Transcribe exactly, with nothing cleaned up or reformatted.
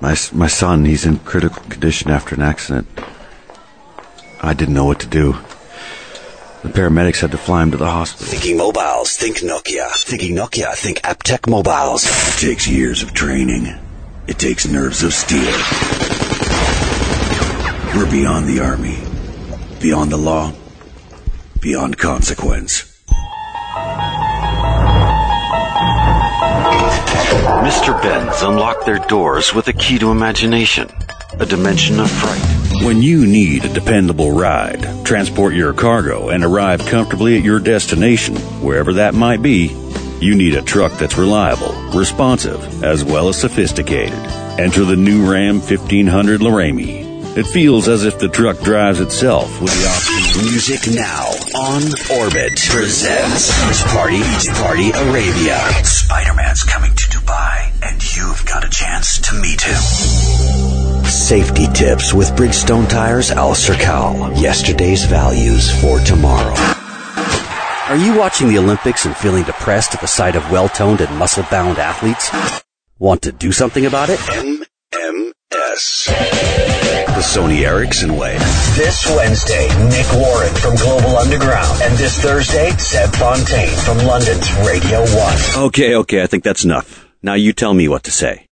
My, my son, he's in critical condition after an accident. I didn't know what to do. The paramedics had to fly him to the hospital. Thinking mobiles, think Nokia. Thinking Nokia, think Aptec mobiles. It takes years of training. It takes nerves of steel. We're beyond the Army. Beyond the law. Beyond consequence. Mister Benz unlocked their doors with a key to imagination, a dimension of fright. When you need a dependable ride, transport your cargo, and arrive comfortably at your destination, wherever that might be, you need a truck that's reliable, responsive, as well as sophisticated. Enter the new Ram fifteen hundred Laramie. It feels as if the truck drives itself with the option. Music Now on Orbit presents Beach Party, Beach Party Arabia. Spider-Man's coming to Dubai, and you've got a chance to meet him. Safety tips with Bridgestone Tires Al Sercal. Yesterday's values for tomorrow. Are you watching the Olympics and feeling depressed at the sight of well-toned and muscle-bound athletes? Want to do something about it? M M S. The Sony Ericsson way. This Wednesday, Nick Warren from Global Underground. And this Thursday, Seb Fontaine from London's Radio one. Okay, okay, I think that's enough. Now you tell me what to say.